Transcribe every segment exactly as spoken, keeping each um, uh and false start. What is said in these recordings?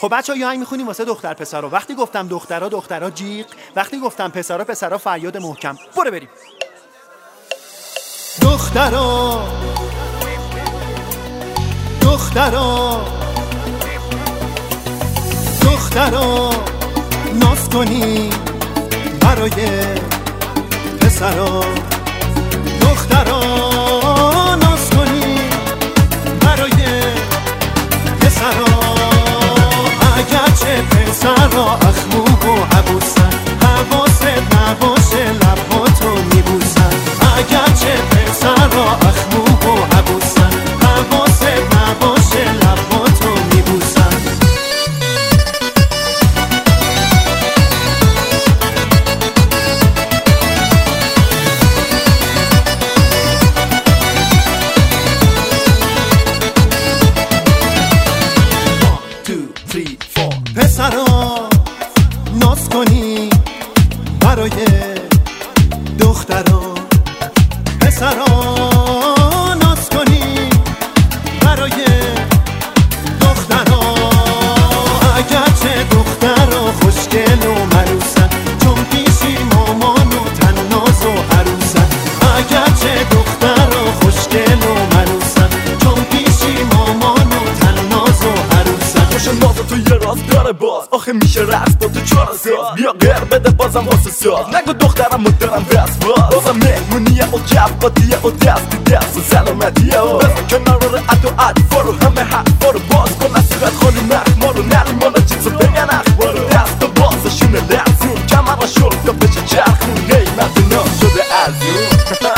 خب بچه‌ها یه آهنگ می‌خونیم واسه دختر پسرا. وقتی گفتم دخترها دخترها جیغ، وقتی گفتم پسرا پسرا فریاد محکم. برو بریم. دخترها دخترها دخترها ناز کنی برای پسرا، دخترها ناز کنی برای پسرا. اگرچه پسرا اخموم و عبوسن، حواست نباشه لباتو میبوسن. اگرچه پسرا اخموم و عبوسن، حواست نباشه لباتو میبوسن. پسرا ناز کنی برای دخترا، پسرا ناز کنی برای دخترا. اگرچه دخترا خوشگل و مروسن، چون پیشی مامان و تناز و عروسن. اگرچه دخترا خوشگل و مروسن، چون پیشی مامان و تناز و عروسن. خوش ناز تو یه راست داره باز، آخه میشه رقص با تو چارا ساز. بیا غیر بده بازم واسه ساز، نگو دخترم مدرم واسه بازم مهمونیه و جفاتیه و دستی دست و سلامتیه و بزن کنار رو عد و عطفا رو همه حرفا رو باز کن. نصیبت خالی مخما رو نریم مالا چیزو بگن اخبار رو دست و بازشونه لحظون کمر را شرف تا بشه چرخون قیمت ناز شده ارزون.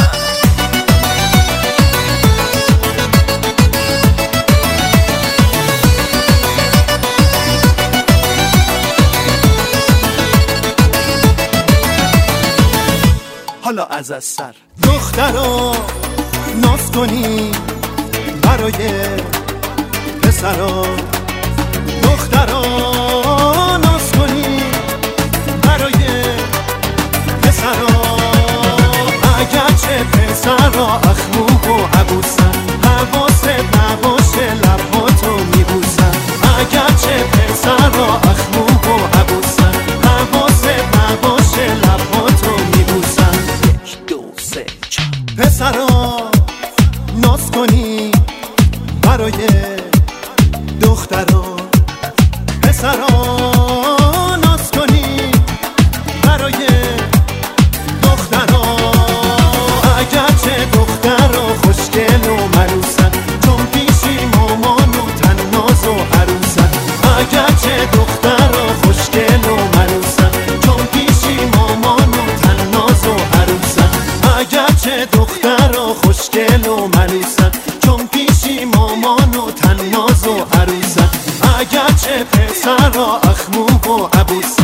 حالا از از سر دخترا ناز کنی برای پسرا، دخترا ناز کنی برای پسرا. اگرچه پسرا اخموم و عبوسن، حواست نباشه لباتو میبوسن. اگرچه پسرا اخموم و عبوسن، حواست نباشه لباتو میبوسن. پسرا ناز کنی برای دخترا، پسرا ناز کنی برای دخترا. اگرچه دخترا خوشگل و مروسن، چون پیشی مامان و تناز و عروسن. اگرچه دخترا خوشگل و مروسن، چون پیشی مامان و تناز و عروسن. اگرچه دخترا خوشگل و مریسن، چون پیشی مامان و تناز و عروسن. اگرچه پسرا اخموم و عبوسن.